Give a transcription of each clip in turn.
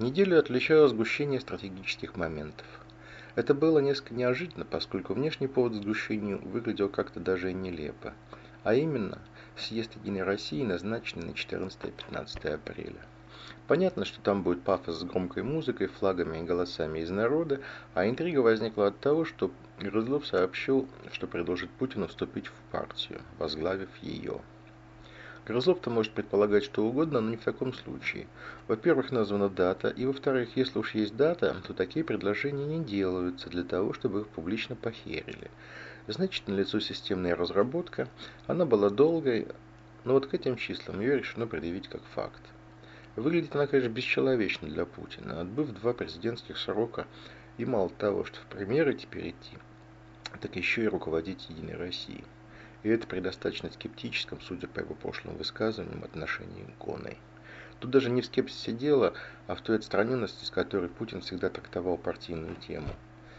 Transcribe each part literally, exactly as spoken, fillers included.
Неделю отличало сгущение стратегических моментов. Это было несколько неожиданно, поскольку внешний повод к сгущению выглядел как-то даже нелепо. А именно, съезд Единой России, назначенный на четырнадцатое-пятнадцатое апреля. Понятно, что там будет пафос с громкой музыкой, флагами и голосами из народа, а интрига возникла от того, что Грызлов сообщил, что предложит Путину вступить в партию, возглавив ее. Грызлов-то может предполагать что угодно, но не в таком случае. Во-первых, названа дата, и во-вторых, если уж есть дата, то такие предложения не делаются для того, чтобы их публично похерили. Значит, налицо системная разработка, она была долгой, но вот к этим числам ее решено предъявить как факт. Выглядит она, конечно, бесчеловечно для Путина. Отбыв два президентских срока и мало того, что в премьеры теперь идти, так еще и руководить Единой Россией. И это при достаточно скептическом, судя по его прошлым высказываниям, отношении к Гоной. Тут даже не в скепсисе дело, а в той отстраненности, с которой Путин всегда трактовал партийную тему.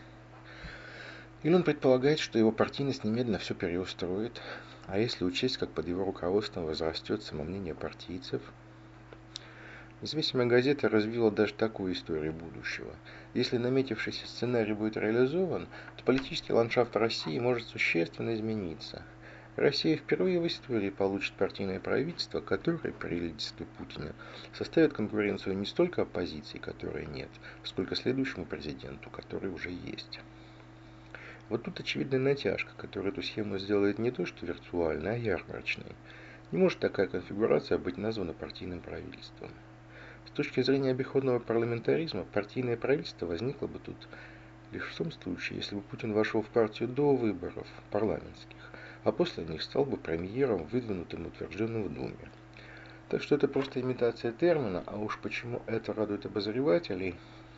Или он предполагает, что его партийность немедленно все переустроит, а если учесть, как под его руководством возрастет самомнение партийцев. Независимая газета развила даже такую историю будущего. Если наметившийся сценарий будет реализован, то политический ландшафт России может существенно измениться. Россия впервые в истории получит партийное правительство, которое при лидерстве Путина составит конкуренцию не столько оппозиции, которой нет, сколько следующему президенту, который уже есть. Вот тут очевидная натяжка, которая эту схему сделает не то что виртуальной, а ярмарочной. Не может такая конфигурация быть названа партийным правительством. С точки зрения обиходного парламентаризма, партийное правительство возникло бы тут лишь в том случае, если бы Путин вошел в партию до выборов парламентских, а после них стал бы премьером, выдвинутым и утвержденным в Думе. Так что это просто имитация термина, а уж почему это радует обозревателей,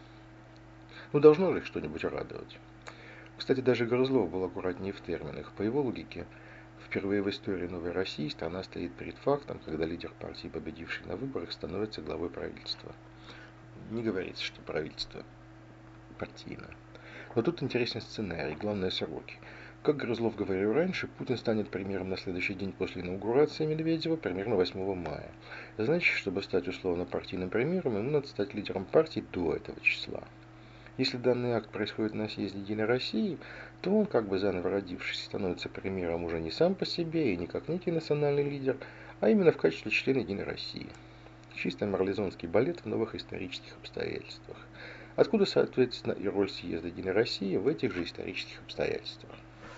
ну должно же их что-нибудь радовать. Кстати, даже Грызлов был аккуратнее в терминах. По его логике, впервые в истории Новой России страна стоит перед фактом, когда лидер партии, победивший на выборах, становится главой правительства. Не говорится, что правительство партийное. Но тут интересный сценарий, главное сроки. Как Грызлов говорил раньше, Путин станет премьером на следующий день после инаугурации Медведева, примерно восьмого мая. Значит, чтобы стать условно партийным премьером, ему надо стать лидером партии до этого числа. Если данный акт происходит на съезде Единой России, то он, как бы заново родившись, становится премьером уже не сам по себе и не как некий национальный лидер, а именно в качестве члена Единой России. Чисто марлезонский балет в новых исторических обстоятельствах. Откуда, соответственно, и роль съезда Единой России в этих же исторических обстоятельствах.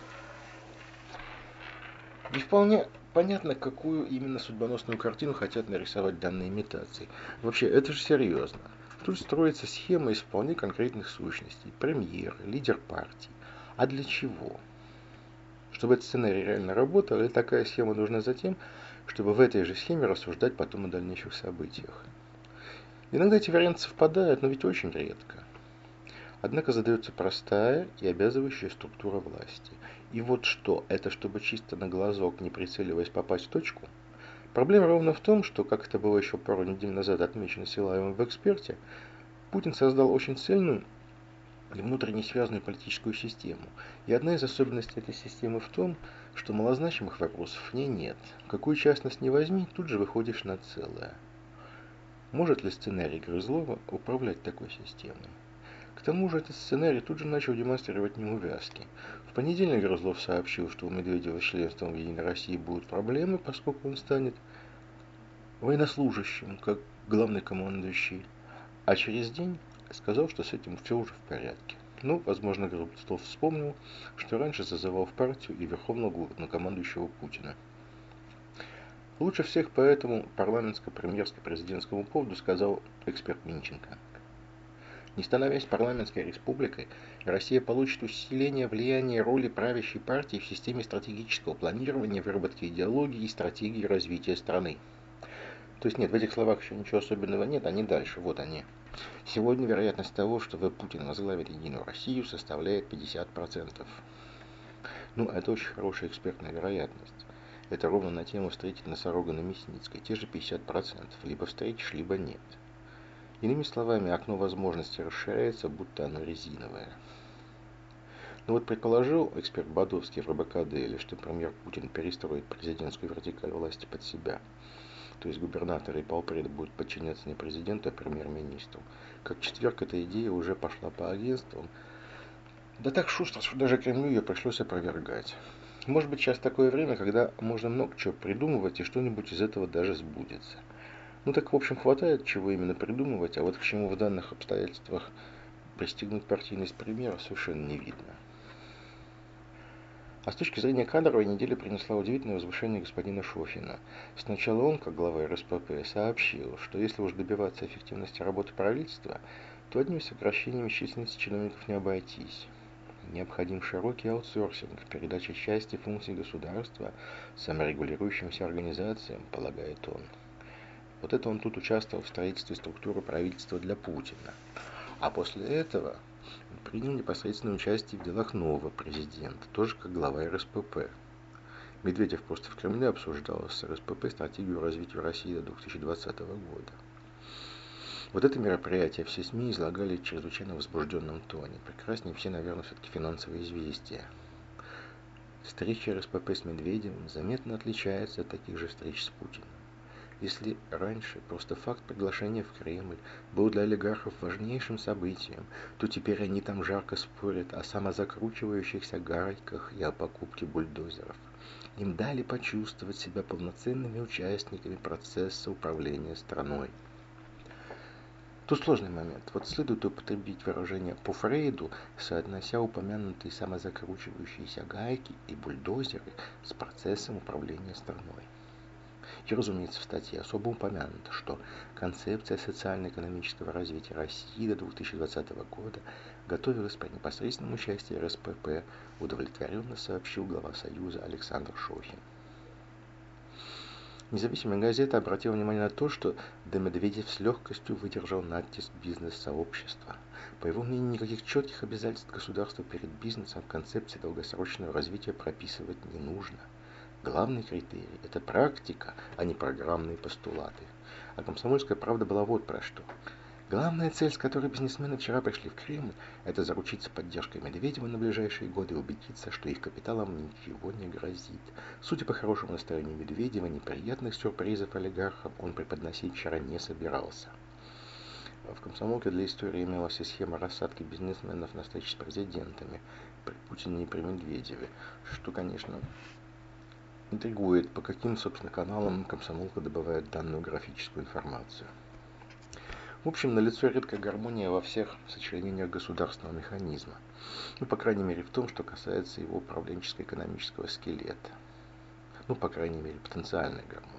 Не вполне понятно, какую именно судьбоносную картину хотят нарисовать данные имитации. Вообще, это же серьезно. Тут строится схема из вполне конкретных сущностей. Премьер, лидер партии. А для чего? Чтобы этот сценарий реально работал, или такая схема нужна за тем, чтобы в этой же схеме рассуждать потом о дальнейших событиях. Иногда эти варианты совпадают, но ведь очень редко. Однако задается простая и обязывающая структура власти. И вот что, это чтобы чисто на глазок, не прицеливаясь, попасть в точку? Проблема ровно в том, что, как это было еще пару недель назад отмечено Силаевым в «Эксперте», Путин создал очень цельную и внутренне связанную политическую систему. И одна из особенностей этой системы в том, что малозначимых вопросов в ней нет. Какую частность не возьми, тут же выходишь на целое. Может ли сценарий Грызлова управлять такой системой? К тому же этот сценарий тут же начал демонстрировать неувязки. В понедельник Грызлов сообщил, что у Медведева с членством в Единой России будут проблемы, поскольку он станет военнослужащим, как главный командующий, а через день сказал, что с этим все уже в порядке. Ну, возможно, Грызлов вспомнил, что раньше зазывал в партию и верховного главнокомандующего Путина. Лучше всех по этому парламентско-премьерско-президентскому поводу сказал эксперт Минченко. Не становясь парламентской республикой, Россия получит усиление влияния роли правящей партии в системе стратегического планирования, выработки идеологии и стратегии развития страны. То есть нет, в этих словах еще ничего особенного нет, они дальше, вот они. Сегодня вероятность того, что В. Путин возглавит Единую Россию, составляет пятьдесят процентов. Ну, это очень хорошая экспертная вероятность. Это ровно на тему встретить носорога на Мясницкой, те же пятьдесят процентов, либо встретишь, либо нет. Иными словами, окно возможностей расширяется, будто оно резиновое. Но вот предположил эксперт Бадовский в РБК Дейли, что премьер Путин перестроит президентскую вертикаль власти под себя, то есть губернаторы и полпреды, будут подчиняться не президенту, а премьер-министру. Как четверг, эта идея уже пошла по агентствам. Да так шустро, что даже Кремлю ее пришлось опровергать. Может быть, сейчас такое время, когда можно много чего придумывать, и что-нибудь из этого даже сбудется. Ну так, в общем, хватает чего именно придумывать, а вот к чему в данных обстоятельствах пристегнуть партийность премьера совершенно не видно. А с точки зрения кадровой, неделя принесла удивительное возвышение господина Шохина. Сначала он, как глава эр эс пэ пэ, сообщил, что если уж добиваться эффективности работы правительства, то одними сокращениями численности чиновников не обойтись. Необходим широкий аутсорсинг, передача части функций государства саморегулирующимся организациям, полагает он. Вот это он тут участвовал в строительстве структуры правительства для Путина. А после этого он принял непосредственное участие в делах нового президента, тоже как глава эр эс пэ пэ. Медведев просто в Кремле обсуждал с эр эс пэ пэ стратегию развития России до две тысячи двадцатого года. Вот это мероприятие все СМИ излагали в чрезвычайно возбужденном тоне. Прекраснее все, наверное, все-таки финансовые известия. Встреча эр эс пэ пэ с Медведевым заметно отличается от таких же встреч с Путиным. Если раньше просто факт приглашения в Кремль был для олигархов важнейшим событием, то теперь они там жарко спорят о самозакручивающихся гайках и о покупке бульдозеров. Им дали почувствовать себя полноценными участниками процесса управления страной. Тут сложный момент. Вот следует употребить выражение по Фрейду, соотнося упомянутые самозакручивающиеся гайки и бульдозеры с процессом управления страной. И, разумеется, в статье особо упомянуто, что концепция социально-экономического развития России до две тысячи двадцатого года готовилась при непосредственном участии эр эс пэ пэ, удовлетворенно сообщил глава Союза Александр Шохин. Независимая газета обратила внимание на то, что Д. Медведев с легкостью выдержал натиск бизнес-сообщества. По его мнению, никаких четких обязательств государства перед бизнесом в концепции долгосрочного развития прописывать не нужно. Главный критерий – это практика, а не программные постулаты. А «Комсомольская правда» была вот про что. Главная цель, с которой бизнесмены вчера пришли в Кремль, это заручиться поддержкой Медведева на ближайшие годы и убедиться, что их капиталам ничего не грозит. Судя по хорошему настроению Медведева, неприятных сюрпризов олигархам он преподносить вчера не собирался. В «Комсомолке» для истории имелась и схема рассадки бизнесменов на встрече с президентами при Путине и при Медведеве, что, конечно, интригует, по каким, собственно, каналам «Комсомолка» добывает данную графическую информацию. В общем, налицо редкая гармония во всех сочленениях государственного механизма. Ну, по крайней мере, в том, что касается его управленческо-экономического скелета. Ну, по крайней мере, потенциальной гармонии.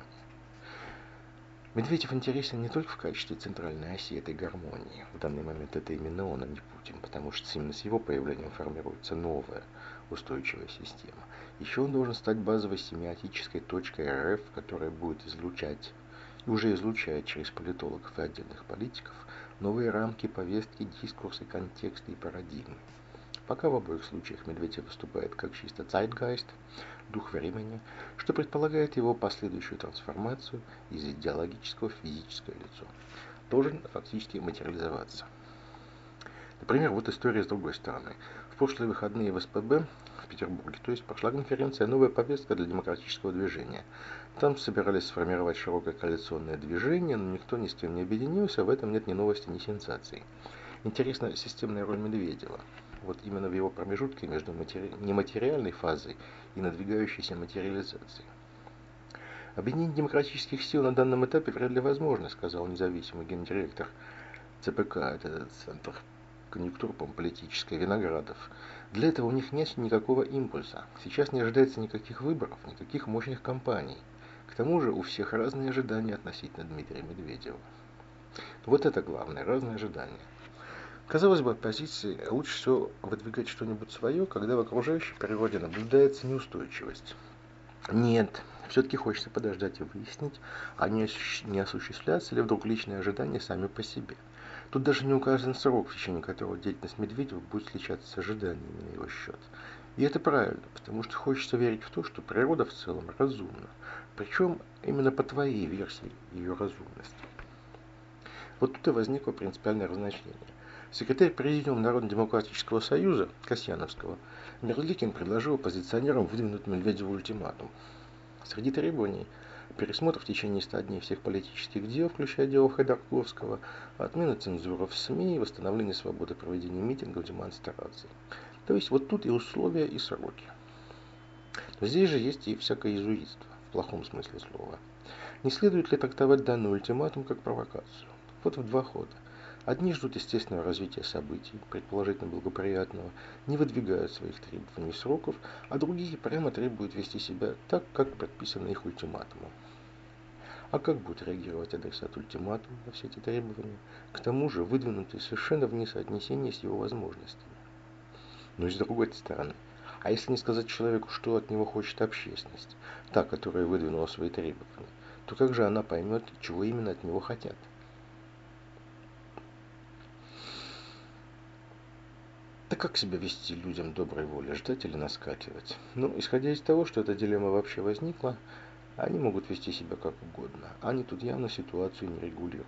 Медведев интересен не только в качестве центральной оси этой гармонии. В данный момент это именно он, а не Путин, потому что именно с его появлением формируется новая устойчивая система. Еще он должен стать базовой семиотической точкой эр эф, которая будет излучать и уже излучает через политологов и отдельных политиков новые рамки, повестки, дискурсы, контексты и парадигмы. Пока в обоих случаях Медведев выступает как чисто zeitgeist, дух времени, что предполагает его последующую трансформацию из идеологического в физическое лицо. Должен фактически материализоваться. Например, вот история с другой стороны. В прошлые выходные в эс пэ бэ в Петербурге, то есть прошла конференция «Новая повестка для демократического движения». Там собирались сформировать широкое коалиционное движение, но никто ни с кем не объединился, в этом нет ни новости, ни сенсаций. Интересна системная роль Медведева. Вот именно в его промежутке между матери... нематериальной фазой и надвигающейся материализацией. Объединение демократических сил на данном этапе вряд ли возможно, сказал независимый гендиректор цэ пэ ка, это Центр конъюнктур политической, Виноградов. Для этого у них нет никакого импульса. Сейчас не ожидается никаких выборов, никаких мощных кампаний. К тому же у всех разные ожидания относительно Дмитрия Медведева. Вот это главное, разные ожидания. Казалось бы, оппозиции лучше всего выдвигать что-нибудь свое, когда в окружающей природе наблюдается неустойчивость. Нет, все-таки хочется подождать и выяснить, а не осуществляться ли вдруг личные ожидания сами по себе. Тут даже не указан срок, в течение которого деятельность Медведева будет отличаться с ожиданиями на его счет. И это правильно, потому что хочется верить в то, что природа в целом разумна. Причем именно по твоей версии ее разумности. Вот тут и возникло принципиальное разночтение. Секретарь Президиума Народно-демократического союза Касьяновского Мерликин предложил оппозиционерам выдвинуть Медведеву ультиматум. Среди требований пересмотр в течение ста дней всех политических дел, включая дело Ходорковского, отмена цензуры в СМИ, восстановление свободы проведения митингов, демонстраций. То есть вот тут и условия, и сроки. Но здесь же есть и всякое иезуитство, в плохом смысле слова. Не следует ли трактовать данный ультиматум как провокацию? Вот в два хода. Одни ждут естественного развития событий, предположительно благоприятного, не выдвигают своих требований и сроков, а другие прямо требуют вести себя так, как предписано их ультиматумом. А как будет реагировать адресат ультиматума на все эти требования, к тому же выдвинутые совершенно вне соотнесения с его возможностями? Но и с другой стороны, а если не сказать человеку, что от него хочет общественность, та, которая выдвинула свои требования, то как же она поймет, чего именно от него хотят? Да как себя вести людям доброй воли, ждать или наскакивать? Ну, исходя из того, что эта дилемма вообще возникла, они могут вести себя как угодно. Они тут явно ситуацию не регулируют.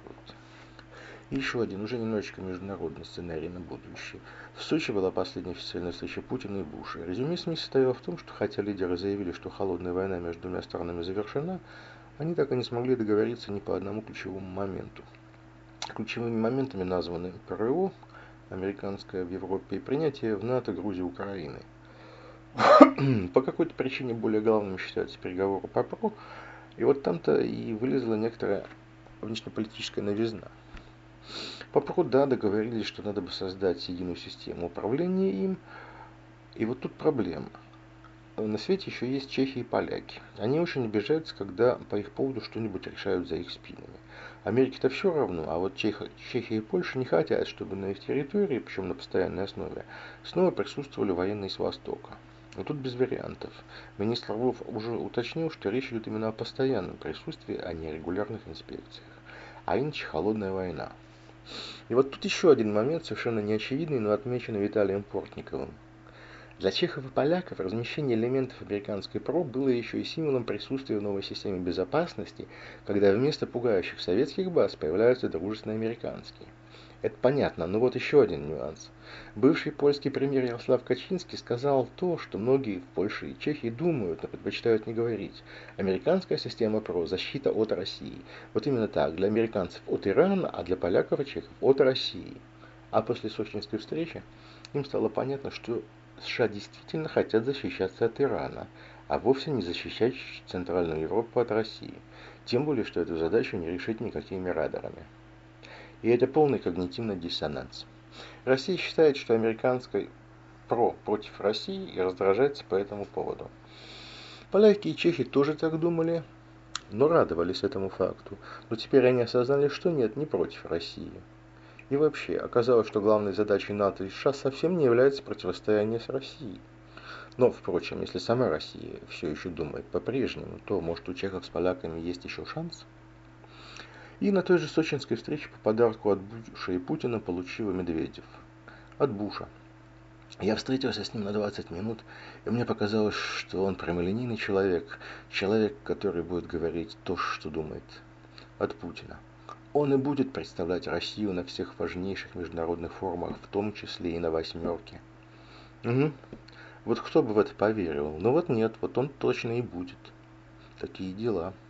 И еще один, уже немножечко международный сценарий на будущее. В Сочи была последняя официальная встреча Путина и Буша. Резюме СМИ состояло в том, что хотя лидеры заявили, что холодная война между двумя странами завершена, они так и не смогли договориться ни по одному ключевому моменту. Ключевыми моментами названы ПРО, американское в Европе, и принятие в НАТО Грузии и Украины. По какой-то причине более главным считаются переговоры по ПРО, и вот там-то и вылезла некоторая внешнеполитическая новизна. По ПРО, да, договорились, что надо бы создать единую систему управления им, и вот тут проблема. На свете еще есть чехи и поляки. Они очень обижаются, когда по их поводу что-нибудь решают за их спинами. Америке-то все равно, а вот Чехия, Чехия и Польша не хотят, чтобы на их территории, причем на постоянной основе, снова присутствовали военные с Востока. Но тут без вариантов. Министр Лавров уже уточнил, что речь идет именно о постоянном присутствии, а не о регулярных инспекциях. А иначе холодная война. И вот тут еще один момент, совершенно неочевидный, но отмеченный Виталием Портниковым. Для чехов и поляков размещение элементов американской ПРО было еще и символом присутствия в новой системе безопасности, когда вместо пугающих советских баз появляются дружественные американские. Это понятно, но вот еще один нюанс. Бывший польский премьер Ярослав Качинский сказал то, что многие в Польше и Чехии думают, но предпочитают не говорить. Американская система ПРО – защита от России. Вот именно так, для американцев от Ирана, а для поляков и чехов от России. А после сочинской встречи им стало понятно, что США действительно хотят защищаться от Ирана, а вовсе не защищать Центральную Европу от России. Тем более, что эту задачу не решить никакими радарами. И это полный когнитивный диссонанс. Россия считает, что американской ПРО против России и раздражается по этому поводу. Поляки и чехи тоже так думали, но радовались этому факту. Но теперь они осознали, что нет, не против России. И вообще, оказалось, что главной задачей НАТО и США совсем не является противостояние с Россией. Но, впрочем, если сама Россия все еще думает по-прежнему, то, может, у чехов с поляками есть еще шанс? И на той же сочинской встрече по подарку от Буша и Путина получил Медведев. От Буша. Я встретился с ним на двадцать минут, и мне показалось, что он прямолинейный человек, человек, который будет говорить то, что думает. От Путина. Он и будет представлять Россию на всех важнейших международных форумах, в том числе и на «восьмерке». Угу. Вот кто бы в это поверил? Но вот нет, вот он точно и будет. Такие дела.